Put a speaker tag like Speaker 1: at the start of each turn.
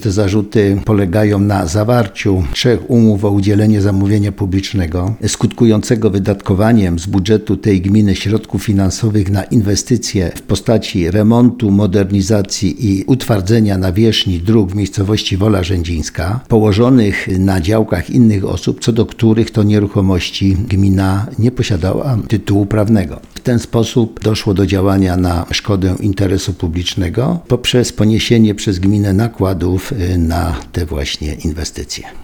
Speaker 1: Te zarzuty polegają na zawarciu 3 umów o udzielenie zamówienia publicznego, skutkującego wydatkowaniem z budżetu tej gminy środków finansowych na inwestycje w postaci remontu, modernizacji i utwardzenia nawierzchni dróg w miejscowości Wola Rzędzińska, położonych na działkach innych osób, co do których to nieruchomości gmina nie posiadała tytułu prawnego. W ten sposób doszło do działania na szkodę interesu publicznego poprzez poniesienie przez gminę nakładów na te właśnie inwestycje.